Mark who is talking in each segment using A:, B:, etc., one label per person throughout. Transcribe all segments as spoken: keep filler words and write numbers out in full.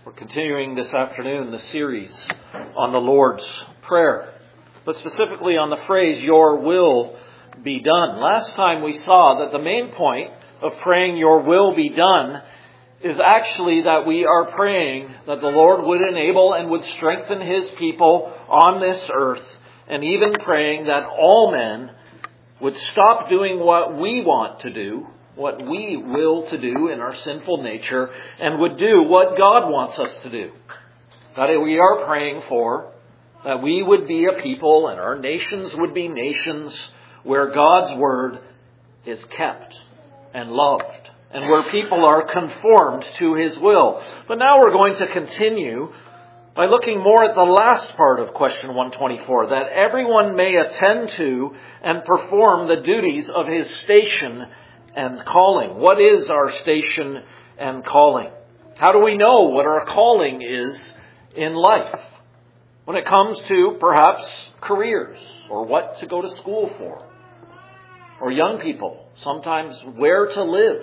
A: We're continuing this afternoon the series on the Lord's Prayer, but specifically on the phrase, "Your will be done." Last time we saw that the main point of praying, "Your will be done," is actually that we are praying that the Lord would enable and would strengthen His people on this earth, and even praying that all men would stop doing what we want to do, what we will to do in our sinful nature, and would do what God wants us to do. That we are praying for, that we would be a people and our nations would be nations where God's word is kept and loved, and where people are conformed to His will. But now we're going to continue by looking more at the last part of question one twenty-four, that everyone may attend to and perform the duties of his station and calling. What is our station and calling? How do we know what our calling is in life? When it comes to perhaps careers, or what to go to school for, or young people, sometimes where to live,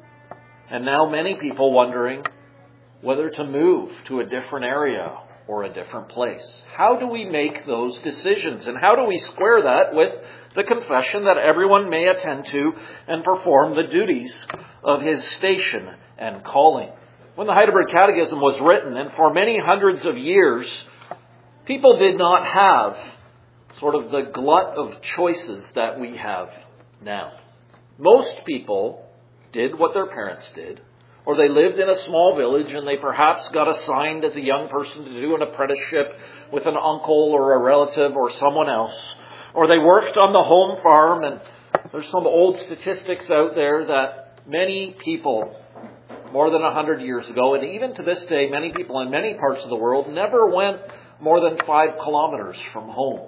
A: and now many people wondering whether to move to a different area or a different place. How do we make those decisions? And how do we square that with the confession that everyone may attend to and perform the duties of his station and calling? When the Heidelberg Catechism was written, and for many hundreds of years, people did not have sort of the glut of choices that we have now. Most people did what their parents did, or they lived in a small village and they perhaps got assigned as a young person to do an apprenticeship with an uncle or a relative or someone else. Or they worked on the home farm, and there's some old statistics out there that many people more than a hundred years ago, and even to this day, many people in many parts of the world never went more than five kilometers from home.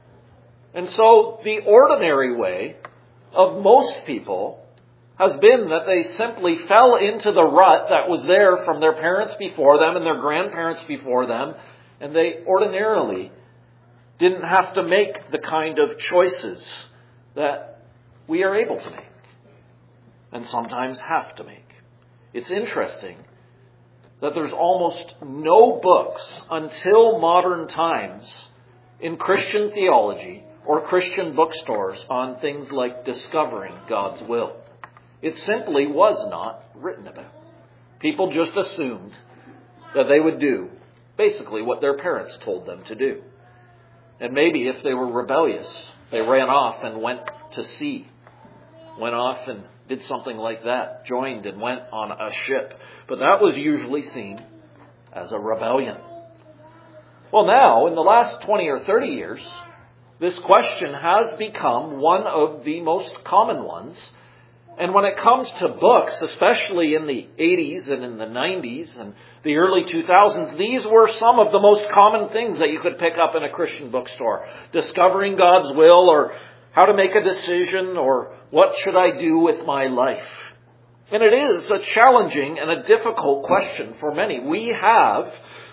A: And so the ordinary way of most people has been that they simply fell into the rut that was there from their parents before them and their grandparents before them, and they ordinarily didn't have to make the kind of choices that we are able to make, and sometimes have to make. It's interesting that there's almost no books until modern times in Christian theology or Christian bookstores on things like discovering God's will. It simply was not written about. People just assumed that they would do basically what their parents told them to do. And maybe if they were rebellious, they ran off and went to sea, went off and did something like that, joined and went on a ship. But that was usually seen as a rebellion. Well, now, in the last twenty or thirty years, this question has become one of the most common ones. And when it comes to books, especially in the eighties and in the nineties and the early two thousands, these were some of the most common things that you could pick up in a Christian bookstore. Discovering God's will, or how to make a decision, or what should I do with my life? And it is a challenging and a difficult question for many. We have,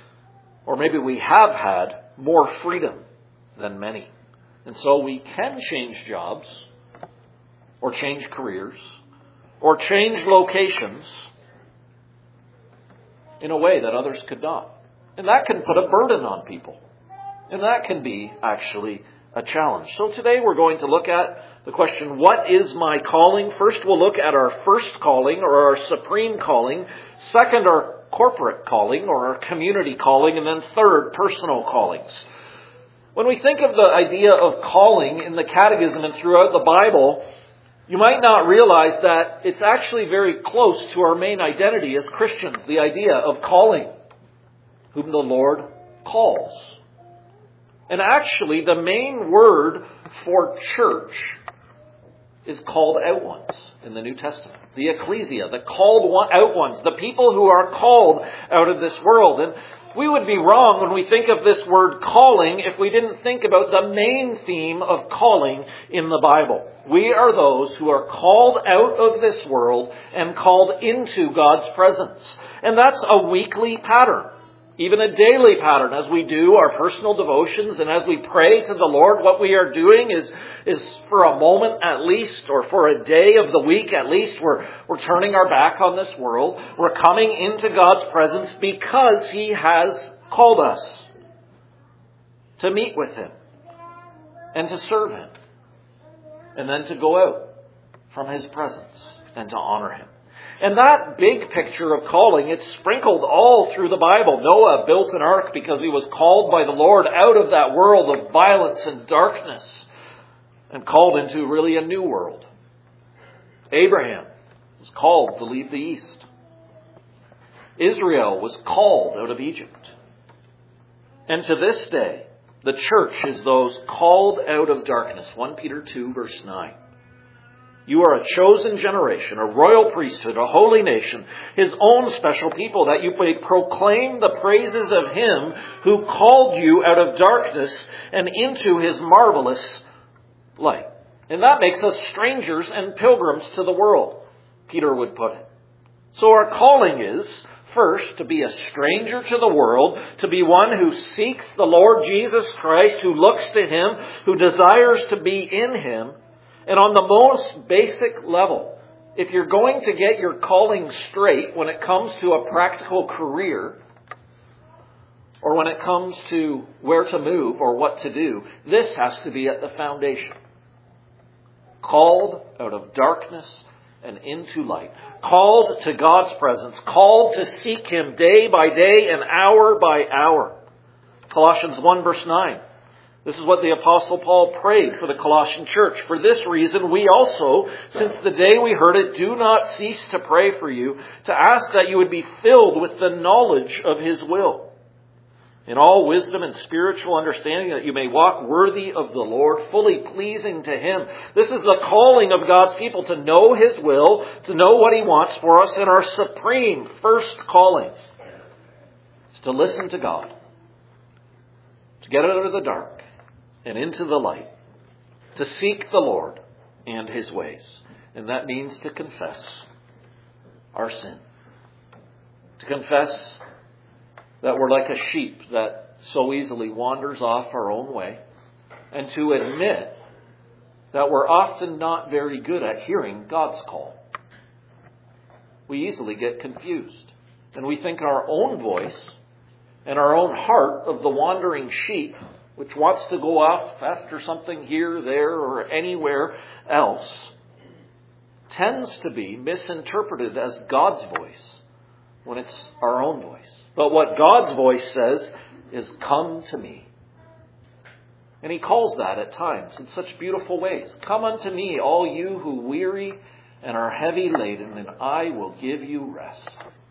A: or maybe we have had, more freedom than many. And so we can change jobs, or change careers, or change locations in a way that others could not. And that can put a burden on people. And that can be actually a challenge. So today we're going to look at the question, what is my calling? First we'll look at our first calling, or our supreme calling. Second, our corporate calling, or our community calling. And then third, personal callings. When we think of the idea of calling in the Catechism and throughout the Bible, you might not realize that it's actually very close to our main identity as Christians, the idea of calling, whom the Lord calls. And actually, the main word for church is called out ones in the New Testament. The ecclesia, the called out ones, the people who are called out of this world. And we would be wrong when we think of this word calling if we didn't think about the main theme of calling in the Bible. We are those who are called out of this world and called into God's presence. And that's a weekly pattern. even a daily pattern as we do our personal devotions and as we pray to the Lord. What we are doing is, is for a moment at least, or for a day of the week at least, we're, we're turning our back on this world. We're coming into God's presence because He has called us to meet with Him and to serve Him, and then to go out from His presence and to honor Him. And that big picture of calling, it's sprinkled all through the Bible. Noah built an ark because he was called by the Lord out of that world of violence and darkness and called into really a new world. Abraham was called to leave the east. Israel was called out of Egypt. And to this day, the church is those called out of darkness. First Peter two, verse nine. You are a chosen generation, a royal priesthood, a holy nation, His own special people, that you may proclaim the praises of Him who called you out of darkness and into His marvelous light. And that makes us strangers and pilgrims to the world, Peter would put it. So our calling is, first, to be a stranger to the world, to be one who seeks the Lord Jesus Christ, who looks to Him, who desires to be in Him. And on the most basic level, if you're going to get your calling straight when it comes to a practical career, or when it comes to where to move or what to do, this has to be at the foundation. Called out of darkness and into light. Called to God's presence. Called to seek Him day by day and hour by hour. Colossians one verse nine. This is what the Apostle Paul prayed for the Colossian church. For this reason, we also, since the day we heard it, do not cease to pray for you, to ask that you would be filled with the knowledge of His will, in all wisdom and spiritual understanding, that you may walk worthy of the Lord, fully pleasing to Him. This is the calling of God's people, to know His will, to know what He wants for us, and our supreme first calling is to listen to God, to get out of the dark and into the light, to seek the Lord and His ways. And that means to confess our sin. To confess that we're like a sheep that so easily wanders off our own way. And to admit that we're often not very good at hearing God's call. We easily get confused. And we think our own voice and our own heart of the wandering sheep, which wants to go off after something here, there, or anywhere else, tends to be misinterpreted as God's voice when it's our own voice. But what God's voice says is, come to me. And He calls that at times in such beautiful ways. Come unto me, all you who weary and are heavy laden, and I will give you rest.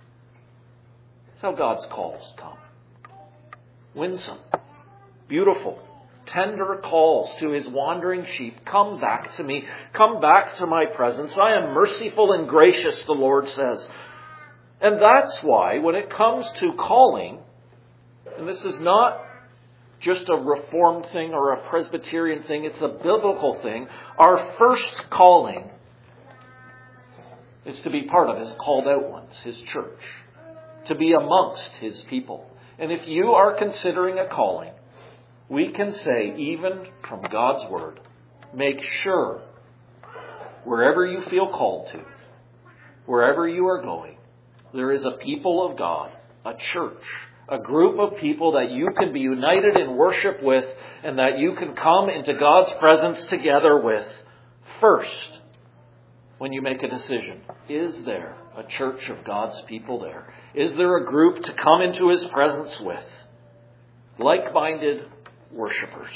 A: That's how God's calls come. Winsome, beautiful, tender calls to His wandering sheep. Come back to me. Come back to my presence. I am merciful and gracious, the Lord says. And that's why when it comes to calling, and this is not just a Reformed thing or a Presbyterian thing, it's a biblical thing, our first calling is to be part of His called out ones, His church, to be amongst His people. And if you are considering a calling, we can say, even from God's Word, make sure, wherever you feel called to, wherever you are going, there is a people of God, a church, a group of people that you can be united in worship with, and that you can come into God's presence together with first when you make a decision. Is there a church of God's people there? Is there a group to come into His presence with? Like-minded worshipers.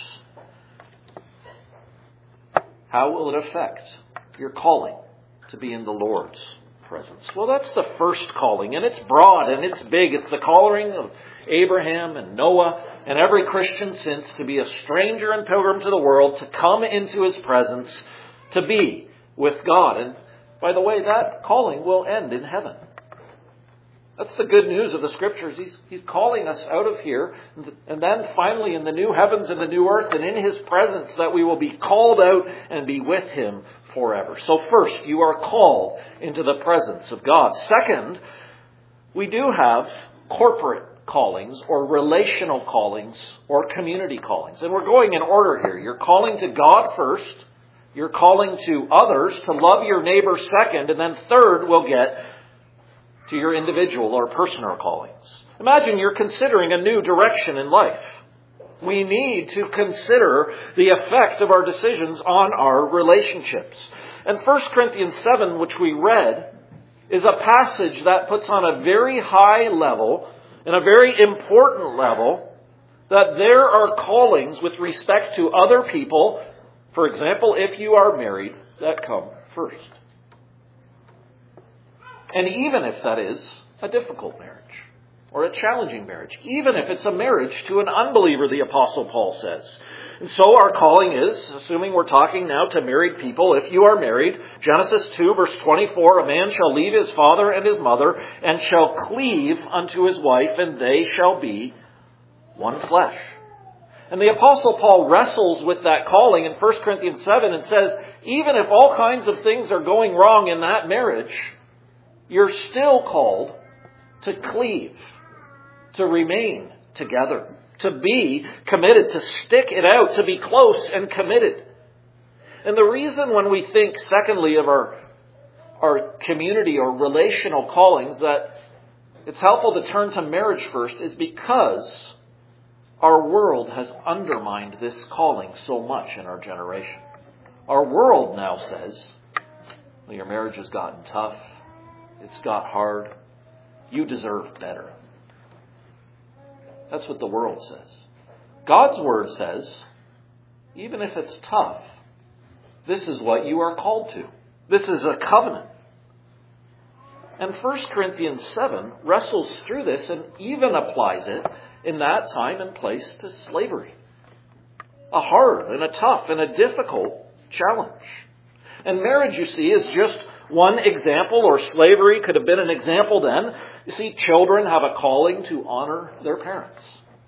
A: How will it affect your calling to be in the Lord's presence? Well, that's the first calling, and it's broad and it's big. It's the calling of Abraham and Noah and every Christian since, to be a stranger and pilgrim to the world, to come into His presence, to be with God. And by the way, that calling will end in heaven. That's the good news of the Scriptures. He's, he's calling us out of here, and then finally in the new heavens and the new earth and in His presence, that we will be called out and be with Him forever. So first, you are called into the presence of God. Second, we do have corporate callings or relational callings or community callings. And we're going in order here. You're calling to God first. You're calling to others to love your neighbor second. And then third, we'll get to your individual or personal callings. Imagine you're considering a new direction in life. We need to consider the effect of our decisions on our relationships. And First Corinthians seven, which we read, is a passage that puts on a very high level and a very important level that there are callings with respect to other people, for example, if you are married, that come first. And even if that is a difficult marriage or a challenging marriage, even if it's a marriage to an unbeliever, the Apostle Paul says. And so our calling is, assuming we're talking now to married people, if you are married, Genesis two verse twenty-four, a man shall leave his father and his mother and shall cleave unto his wife, and they shall be one flesh. And the Apostle Paul wrestles with that calling in First Corinthians seven and says, even if all kinds of things are going wrong in that marriage, you're still called to cleave, to remain together, to be committed, to stick it out, to be close and committed. And the reason when we think, secondly, of our, our community or relational callings, that it's helpful to turn to marriage first is because our world has undermined this calling so much in our generation. Our world now says, well, your marriage has gotten tough. It's got hard. You deserve better. That's what the world says. God's Word says, even if it's tough, this is what you are called to. This is a covenant. And First Corinthians seven wrestles through this and even applies it in that time and place to slavery. A hard and a tough and a difficult challenge. And marriage, you see, is just one example, or slavery could have been an example then. You see, children have a calling to honor their parents.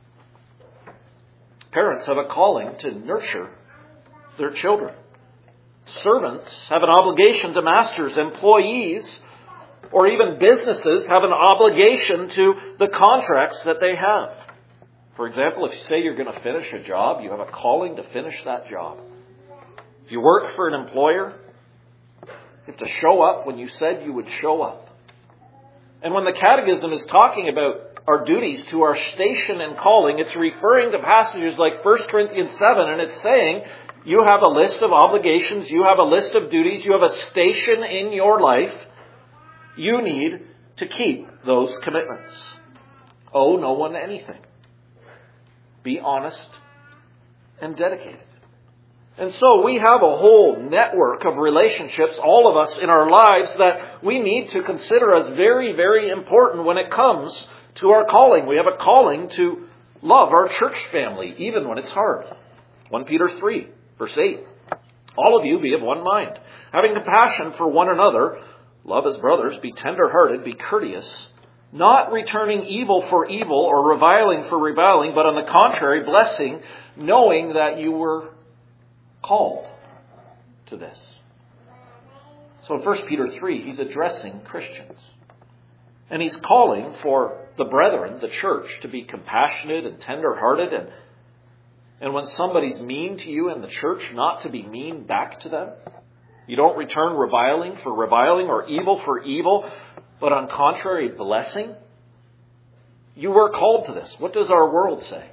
A: Parents have a calling to nurture their children. Servants have an obligation to masters. Employees, or even businesses, have an obligation to the contracts that they have. For example, if you say you're going to finish a job, you have a calling to finish that job. If you work for an employer, you have to show up when you said you would show up. And when the Catechism is talking about our duties to our station and calling, it's referring to passages like First Corinthians seven, and it's saying you have a list of obligations, you have a list of duties, you have a station in your life. You need to keep those commitments. Owe no one anything. Be honest and dedicated. And so we have a whole network of relationships, all of us in our lives, that we need to consider as very, very important when it comes to our calling. We have a calling to love our church family, even when it's hard. First Peter three, verse eight. All of you be of one mind, having compassion for one another, love as brothers, be tender-hearted, be courteous, not returning evil for evil or reviling for reviling, but on the contrary, blessing, knowing that you were called to this. So in First Peter three, he's addressing Christians. And he's calling for the brethren, the church, to be compassionate and tender-hearted. And, and when somebody's mean to you in the church, not to be mean back to them. You don't return reviling for reviling or evil for evil, but on contrary, blessing. You were called to this. What does our world say?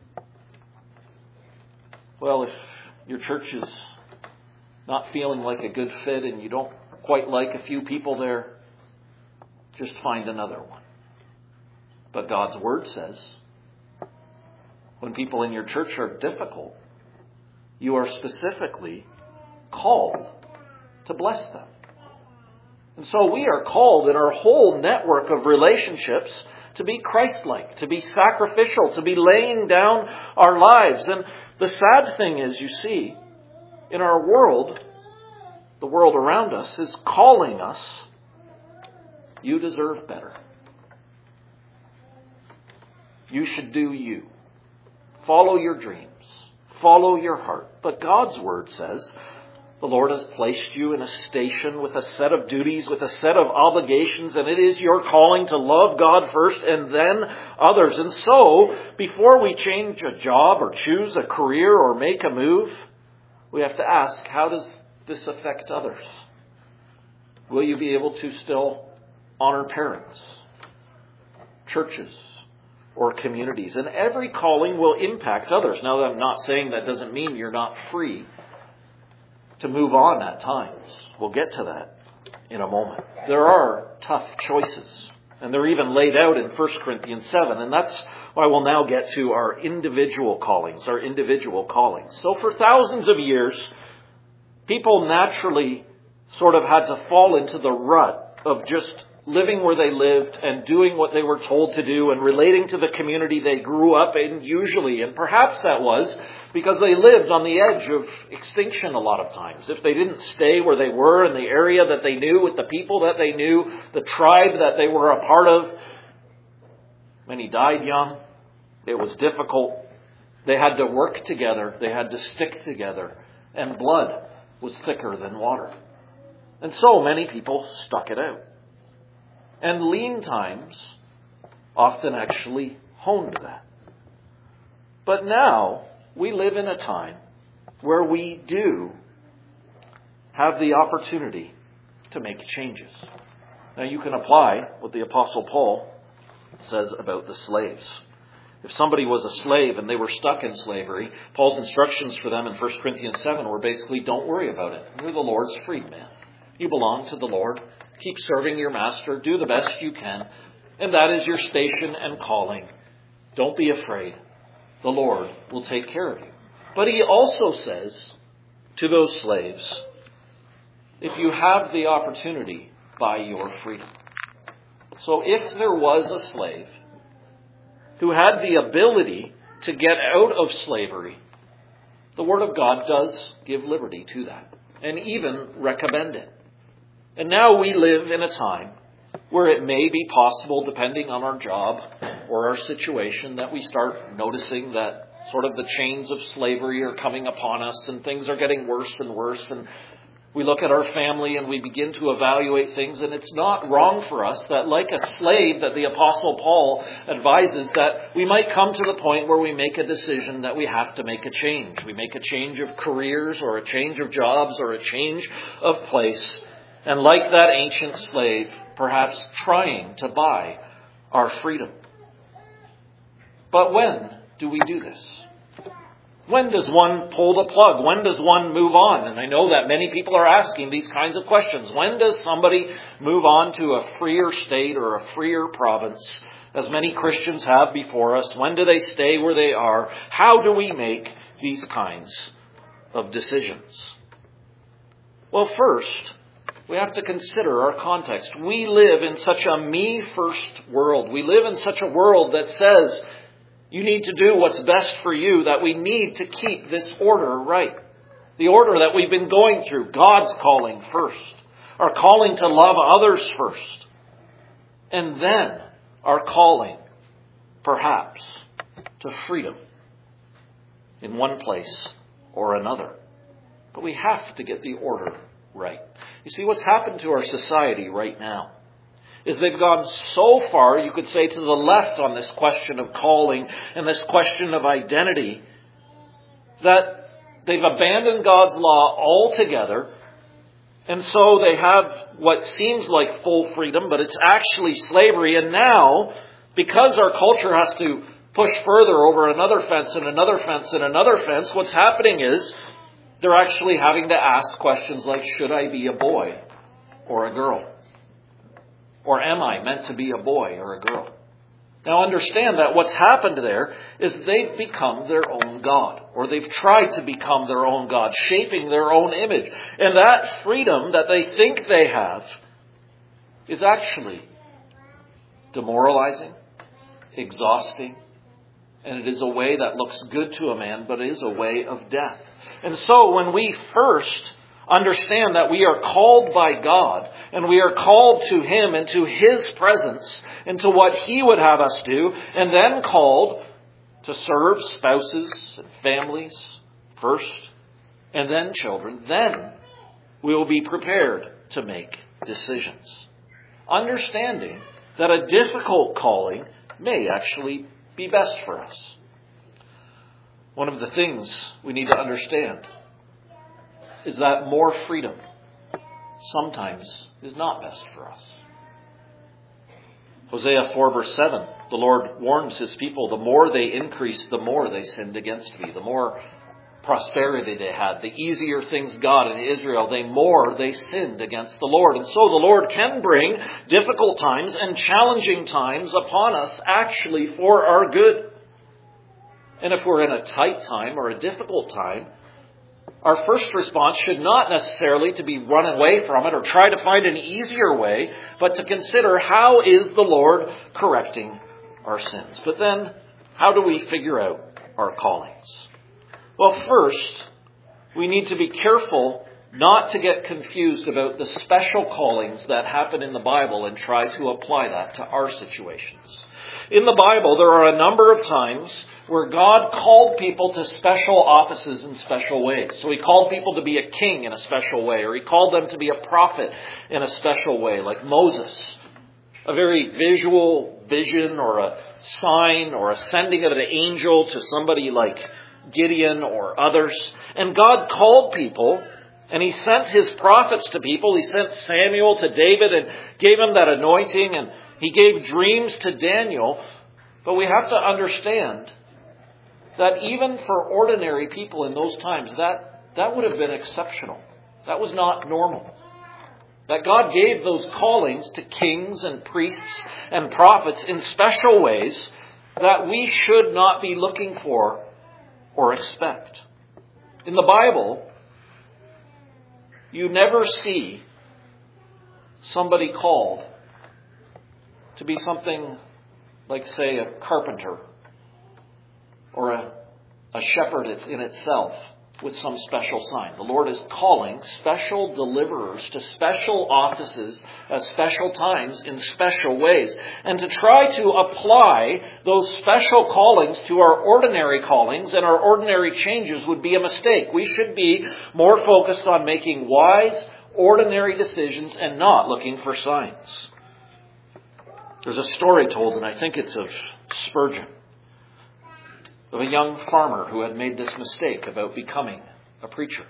A: Well, if your church is not feeling like a good fit and you don't quite like a few people there, just find another one. But God's Word says, when people in your church are difficult, you are specifically called to bless them. And so we are called in our whole network of relationships to be Christ-like, to be sacrificial, to be laying down our lives. And the sad thing is, you see, in our world, the world around us is calling us, you deserve better. You should do you. Follow your dreams. Follow your heart. But God's Word says, The Lord has placed you in a station with a set of duties, with a set of obligations, and it is your calling to love God first and then others. And so, before we change a job or choose a career or make a move, we have to ask, how does this affect others? Will you be able to still honor parents, churches, or communities? And every calling will impact others. Now, I'm not saying that doesn't mean you're not free to move on at times. We'll get to that in a moment. There are tough choices, and they're even laid out in First Corinthians seven, and that's why we'll now get to our individual callings, our individual callings. So for thousands of years, people naturally sort of had to fall into the rut of just living where they lived and doing what they were told to do and relating to the community they grew up in usually. And perhaps that was because they lived on the edge of extinction a lot of times. If they didn't stay where they were in the area that they knew, with the people that they knew, the tribe that they were a part of, many died young. It was difficult. They had to work together. They had to stick together. And blood was thicker than water. And so many people stuck it out. And lean times often actually honed that. But now we live in a time where we do have the opportunity to make changes. Now you can apply what the Apostle Paul says about the slaves. If somebody was a slave and they were stuck in slavery, Paul's instructions for them in First Corinthians seven were basically, don't worry about it. You're the Lord's freedman. You belong to the Lord. Keep serving your master. Do the best you can. And that is your station and calling. Don't be afraid. The Lord will take care of you. But he also says to those slaves, if you have the opportunity, buy your freedom. So if there was a slave who had the ability to get out of slavery, the Word of God does give liberty to that and even recommend it. And now we live in a time where it may be possible, depending on our job or our situation, that we start noticing that sort of the chains of slavery are coming upon us and things are getting worse and worse. And we look at our family and we begin to evaluate things. And it's not wrong for us that, like a slave, that the Apostle Paul advises that we might come to the point where we make a decision that we have to make a change. We make a change of careers or a change of jobs or a change of place. And like that ancient slave, perhaps trying to buy our freedom. But when do we do this? When does one pull the plug? When does one move on? And I know that many people are asking these kinds of questions. When does somebody move on to a freer state or a freer province, as many Christians have before us? When do they stay where they are? How do we make these kinds of decisions? Well, first, we have to consider our context. We live in such a me-first world. We live in such a world that says you need to do what's best for you, that we need to keep this order right. The order that we've been going through. God's calling first. Our calling to love others first. And then our calling, perhaps, to freedom in one place or another. But we have to get the order right. You see, what's happened to our society right now is they've gone so far, you could say, to the left on this question of calling and this question of identity, that they've abandoned God's law altogether. And so they have what seems like full freedom, but it's actually slavery. And now, because our culture has to push further over another fence and another fence and another fence, what's happening is they're actually having to ask questions like, should I be a boy or a girl? Or am I meant to be a boy or a girl? Now understand that what's happened there is they've become their own God, or they've tried to become their own God, shaping their own image. And that freedom that they think they have is actually demoralizing, exhausting, and it is a way that looks good to a man, but is a way of death. And so when we first understand that we are called by God, and we are called to Him and to His presence and to what He would have us do, and then called to serve spouses and families first, and then children, then we will be prepared to make decisions, understanding that a difficult calling may actually be best for us. One of the things we need to understand is that more freedom sometimes is not best for us. Hosea four verse seven, the Lord warns his people, the more they increased, the more they sinned against me. The more prosperity they had, the easier things got in Israel, the more they sinned against the Lord. And so the Lord can bring difficult times and challenging times upon us actually for our good. And if we're in a tight time or a difficult time, our first response should not necessarily to be run away from it or try to find an easier way, but to consider how is the Lord correcting our sins. But then, how do we figure out our callings? Well, first, we need to be careful not to get confused about the special callings that happen in the Bible and try to apply that to our situations. In the Bible, there are a number of times where God called people to special offices in special ways. So he called people to be a king in a special way, or he called them to be a prophet in a special way, like Moses. A very visual vision or a sign or a sending of an angel to somebody like Gideon or others. And God called people, and he sent his prophets to people. He sent Samuel to David and gave him that anointing, and he gave dreams to Daniel. But we have to understand that even for ordinary people in those times, that, that would have been exceptional. That was not normal. That God gave those callings to kings and priests and prophets in special ways that we should not be looking for or expect. In the Bible, you never see somebody called to be something like, say, a carpenter or a, a shepherd in itself with some special sign. The Lord is calling special deliverers to special offices at special times in special ways. And to try to apply those special callings to our ordinary callings and our ordinary changes would be a mistake. We should be more focused on making wise, ordinary decisions and not looking for signs. There's a story told, and I think it's of Spurgeon, of a young farmer who had made this mistake about becoming a preacher.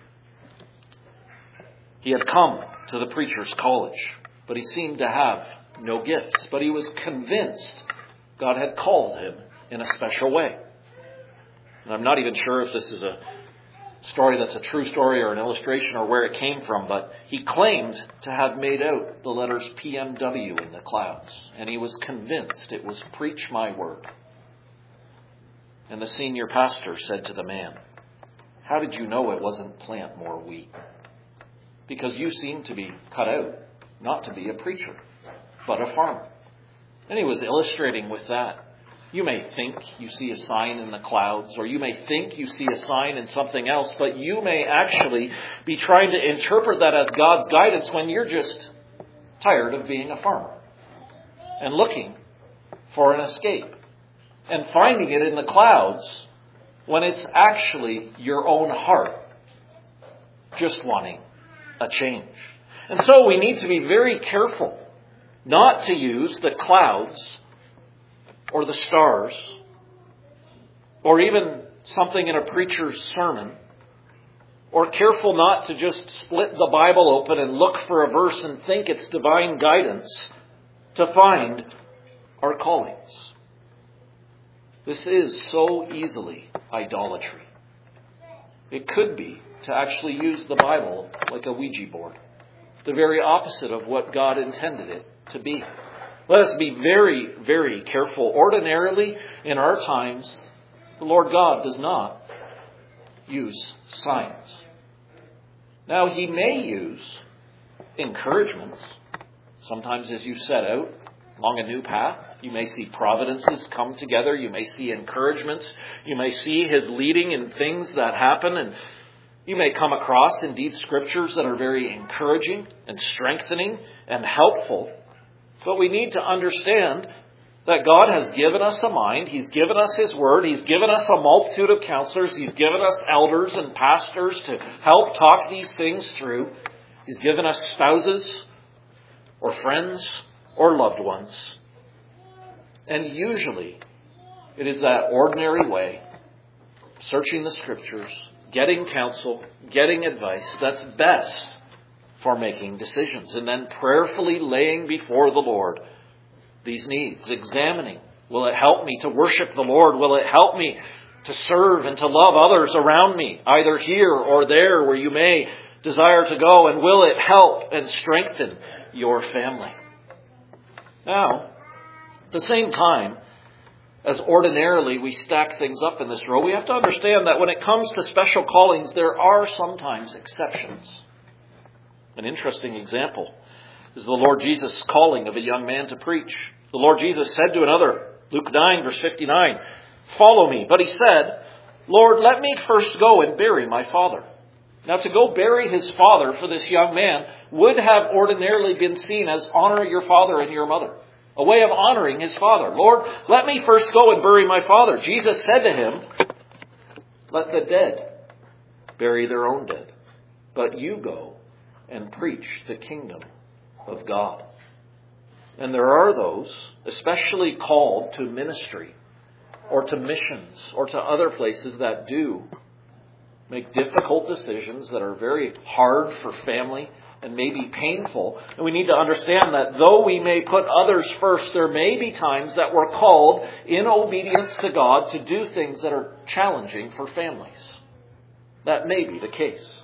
A: He had come to the preacher's college, but he seemed to have no gifts. But he was convinced God had called him in a special way. And I'm not even sure if this is a story that's a true story or an illustration or where it came from, but he claimed to have made out the letters P M W in the clouds. And he was convinced it was preach my word. And the senior pastor said to the man, "How did you know it wasn't plant more wheat? Because you seem to be cut out, not to be a preacher, but a farmer." And he was illustrating with that. You may think you see a sign in the clouds, or you may think you see a sign in something else, but you may actually be trying to interpret that as God's guidance when you're just tired of being a farmer and looking for an escape. And finding it in the clouds when it's actually your own heart just wanting a change. And so we need to be very careful not to use the clouds or the stars or even something in a preacher's sermon, or careful not to just split the Bible open and look for a verse and think it's divine guidance to find our callings. This is so easily idolatry. It could be to actually use the Bible like a Ouija board. The very opposite of what God intended it to be. Let us be very, very careful. Ordinarily, in our times, the Lord God does not use signs. Now, He may use encouragements. Sometimes as you set out along a new path, you may see providences come together. You may see encouragements. You may see His leading in things that happen. And you may come across, indeed, scriptures that are very encouraging and strengthening and helpful. But we need to understand that God has given us a mind. He's given us His Word. He's given us a multitude of counselors. He's given us elders and pastors to help talk these things through. He's given us spouses or friends or loved ones. And usually it is that ordinary way, searching the Scriptures, getting counsel, getting advice, that's best for making decisions. And then prayerfully laying before the Lord these needs, examining, will it help me to worship the Lord? Will it help me to serve and to love others around me, either here or there where you may desire to go? And will it help and strengthen your family? Now, at the same time, as ordinarily we stack things up in this row, we have to understand that when it comes to special callings, there are sometimes exceptions. An interesting example is the Lord Jesus' calling of a young man to preach. The Lord Jesus said to another, Luke nine, verse fifty-nine, "Follow me." But he said, "Lord, let me first go and bury my father." Now, to go bury his father for this young man would have ordinarily been seen as honor your father and your mother. A way of honoring his father. "Lord, let me first go and bury my father." Jesus said to him, "Let the dead bury their own dead, but you go and preach the kingdom of God." And there are those, especially called to ministry or to missions or to other places, that do make difficult decisions that are very hard for family and maybe painful. And we need to understand that though we may put others first, there may be times that we're called in obedience to God to do things that are challenging for families. That may be the case.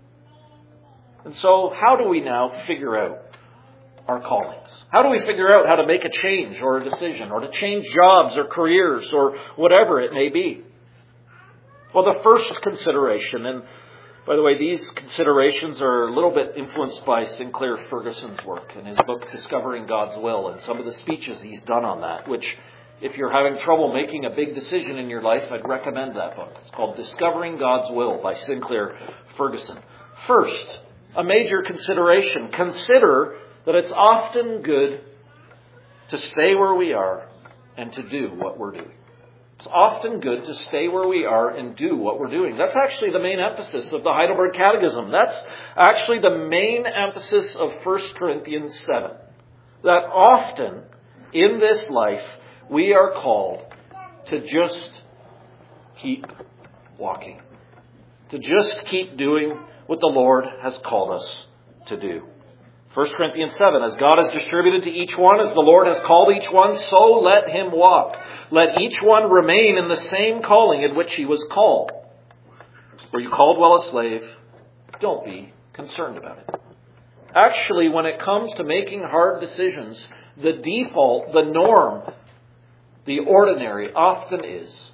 A: And so how do we now figure out our callings? How do we figure out how to make a change or a decision, or to change jobs or careers or whatever it may be? Well, the first consideration, and by the way, these considerations are a little bit influenced by Sinclair Ferguson's work in his book, Discovering God's Will, and some of the speeches he's done on that, which, if you're having trouble making a big decision in your life, I'd recommend that book. It's called Discovering God's Will by Sinclair Ferguson. First, a major consideration. Consider that it's often good to stay where we are and to do what we're doing. It's often good to stay where we are and do what we're doing. That's actually the main emphasis of the Heidelberg Catechism. That's actually the main emphasis of First Corinthians seven. That often in this life we are called to just keep walking. To just keep doing what the Lord has called us to do. First Corinthians seven, "As God has distributed to each one, as the Lord has called each one, so let him walk. Let each one remain in the same calling in which he was called." Were you called while a slave? Don't be concerned about it. Actually, when it comes to making hard decisions, the default, the norm, the ordinary often is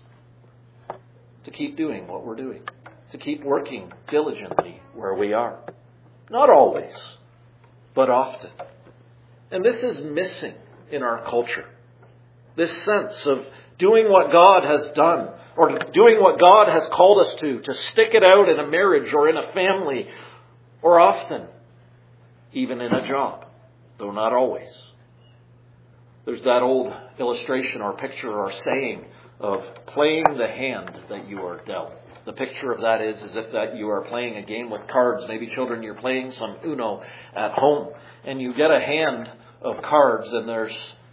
A: to keep doing what we're doing. To keep working diligently where we are. Not always, but often. And this is missing in our culture. This sense of doing what God has done, or doing what God has called us to, to stick it out in a marriage or in a family, or often even in a job, though not always. There's that old illustration or picture or saying of playing the hand that you are dealt. The picture of that is as if that you are playing a game with cards. Maybe children, you're playing some Uno at home, and you get a hand of cards and there's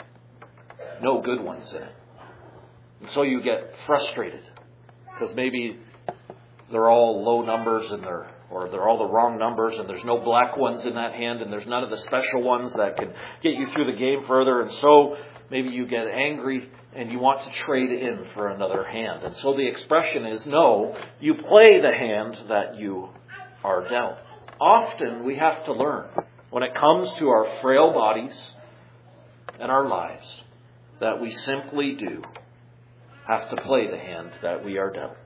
A: no good ones in it. And so you get frustrated because maybe they're all low numbers and they're or they're all the wrong numbers, and there's no black ones in that hand, and there's none of the special ones that can get you through the game further. And so maybe you get angry and you want to trade in for another hand. And so the expression is, no, you play the hand that you are dealt. Often we have to learn, when it comes to our frail bodies and our lives, that we simply do have to play the hand that we are dealt.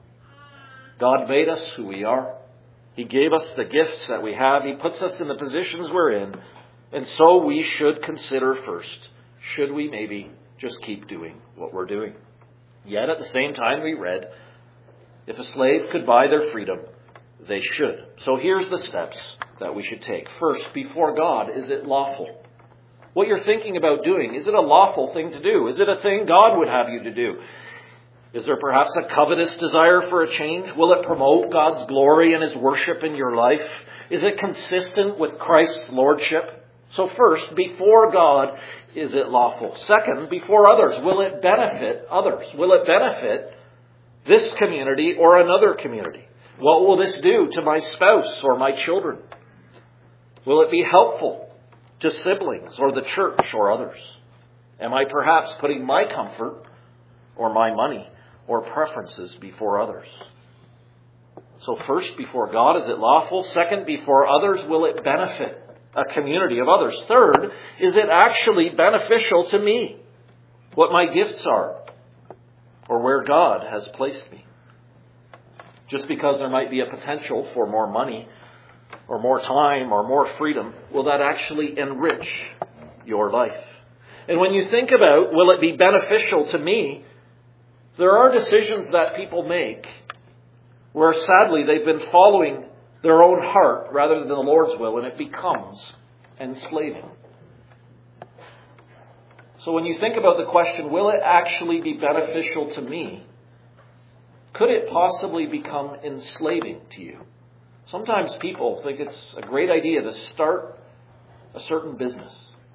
A: God made us who we are. He gave us the gifts that we have. He puts us in the positions we're in. And so we should consider first, should we maybe just keep doing what we're doing? Yet at the same time we read, if a slave could buy their freedom, they should. So here's the steps that we should take. First, before God, is it lawful? What you're thinking about doing, is it a lawful thing to do? Is it a thing God would have you to do? Is there perhaps a covetous desire for a change? Will it promote God's glory and His worship in your life? Is it consistent with Christ's lordship? So first, before God, is it lawful? Second, before others, will it benefit others? Will it benefit this community or another community? What will this do to my spouse or my children? Will it be helpful to siblings or the church or others? Am I perhaps putting my comfort or my money or preferences before others? So first, before God, is it lawful? Second, before others, will it benefit a community of others? Third, is it actually beneficial to me? What my gifts are or where God has placed me? Just because there might be a potential for more money or more time or more freedom, will that actually enrich your life? And when you think about, will it be beneficial to me? There are decisions that people make where sadly they've been following their own heart rather than the Lord's will, and it becomes enslaving. So when you think about the question, will it actually be beneficial to me? Could it possibly become enslaving to you? Sometimes people think it's a great idea to start a certain business.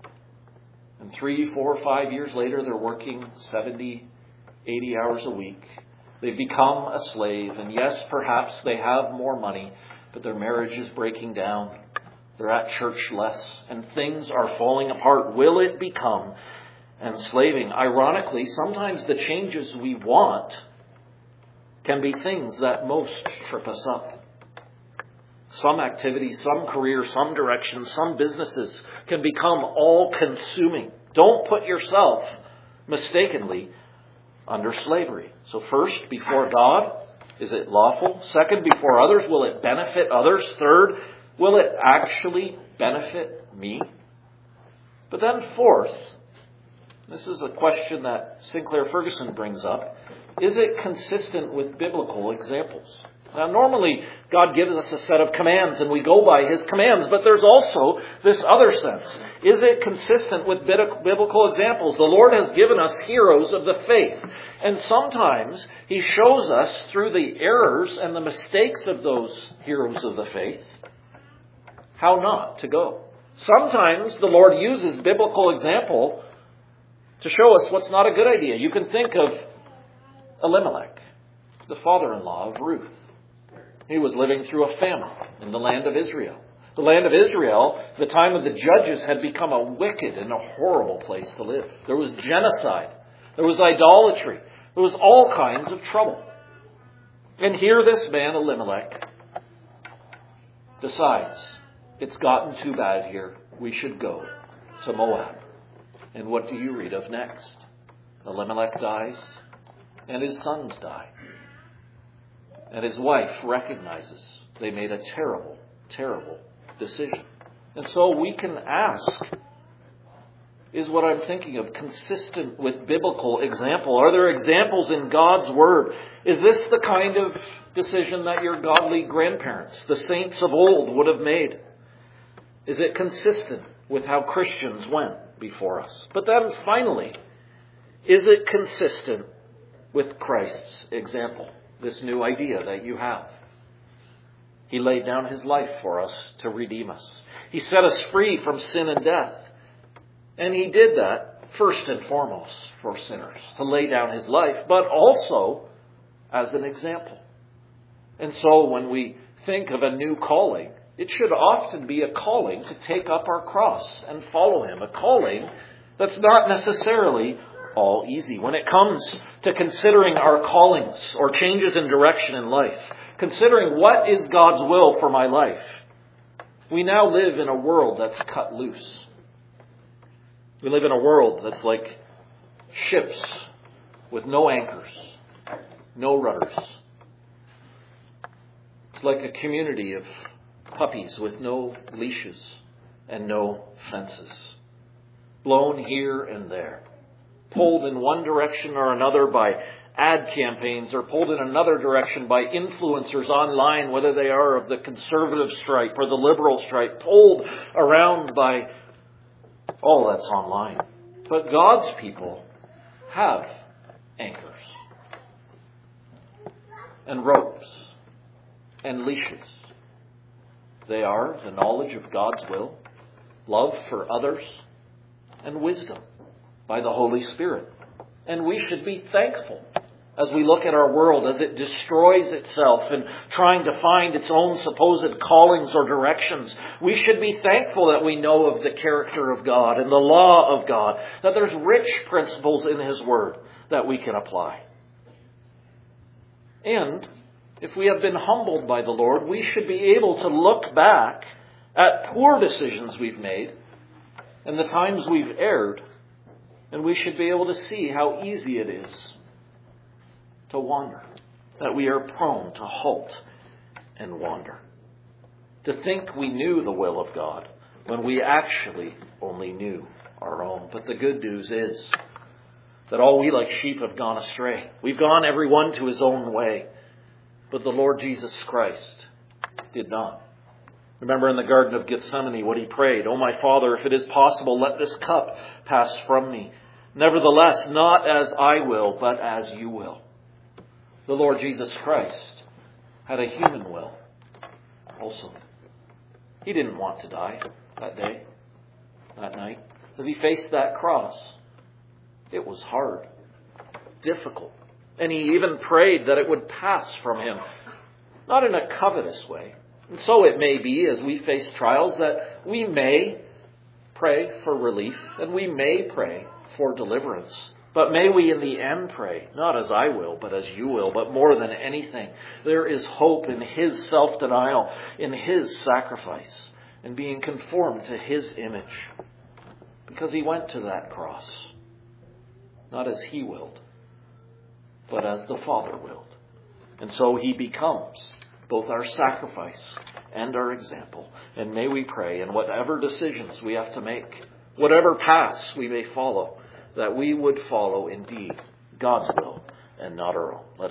A: And three, four, five years later, they're working seventy, eighty hours a week. They've become a slave. And yes, perhaps they have more money, but their marriage is breaking down. They're at church less, and things are falling apart. Will it become enslaving? Ironically, sometimes the changes we want can be things that most trip us up. Some activities, some career, some direction, some businesses can become all-consuming. Don't put yourself mistakenly under slavery. So first, before God, is it lawful? Second, before others, will it benefit others? Third, will it actually benefit me? But then fourth, this is a question that Sinclair Ferguson brings up. Is it consistent with biblical examples? Now, normally, God gives us a set of commands and we go by His commands, but there's also this other sense. Is it consistent with biblical examples? The Lord has given us heroes of the faith, and sometimes He shows us through the errors and the mistakes of those heroes of the faith how not to go. Sometimes the Lord uses biblical example to show us what's not a good idea. You can think of Elimelech, the father-in-law of Ruth. He was living through a famine in the land of Israel. The land of Israel, the time of the judges, had become a wicked and a horrible place to live. There was genocide. There was idolatry. There was all kinds of trouble. And here this man, Elimelech, decides, it's gotten too bad here. We should go to Moab. And what do you read of next? Elimelech dies, and his sons die. And his wife recognizes they made a terrible, terrible decision. And so we can ask, is what I'm thinking of consistent with biblical example? Are there examples in God's Word? Is this the kind of decision that your godly grandparents, the saints of old, would have made? Is it consistent with how Christians went before us? But then finally, is it consistent with Christ's example? This new idea that you have. He laid down His life for us to redeem us. He set us free from sin and death. And He did that first and foremost for sinners, to lay down His life, but also as an example. And so when we think of a new calling, it should often be a calling to take up our cross and follow Him. A calling that's not necessarily all easy. When it comes to considering our callings or changes in direction in life, considering what is God's will for my life, we now live in a world that's cut loose. We live in a world that's like ships with no anchors, no rudders. It's like a community of puppies with no leashes and no fences, blown here and there, pulled in one direction or another by ad campaigns, or pulled in another direction by influencers online, whether they are of the conservative stripe or the liberal stripe, pulled around by all that's online. But God's people have anchors. and ropes and leashes. They are the knowledge of God's will, love for others, and wisdom by the Holy Spirit. And we should be thankful as we look at our world as it destroys itself and trying to find its own supposed callings or directions. We should be thankful that we know of the character of God and the law of God, that there's rich principles in His Word that we can apply. And if we have been humbled by the Lord, we should be able to look back at poor decisions we've made and the times we've erred, and we should be able to see how easy it is to wander, that we are prone to halt and wander. To think we knew the will of God when we actually only knew our own. But the good news is that all we like sheep have gone astray. We've gone every one to his own way. But the Lord Jesus Christ did not. Remember in the Garden of Gethsemane what he prayed, "Oh my Father, if it is possible, let this cup pass from me. Nevertheless, not as I will, but as you will." The Lord Jesus Christ had a human will also. He didn't want to die that day, that night. As he faced that cross, it was hard, difficult. And he even prayed that it would pass from him, not in a covetous way. And so it may be, as we face trials, that we may pray for relief and we may pray for deliverance. But may we in the end pray, not as I will, but as you will. But more than anything, there is hope in his self-denial, in his sacrifice, and being conformed to his image. Because he went to that cross, not as he willed, but as the Father willed. And so he becomes both our sacrifice and our example. And may we pray in whatever decisions we have to make, whatever paths we may follow, that we would follow indeed God's will and not our own. Let us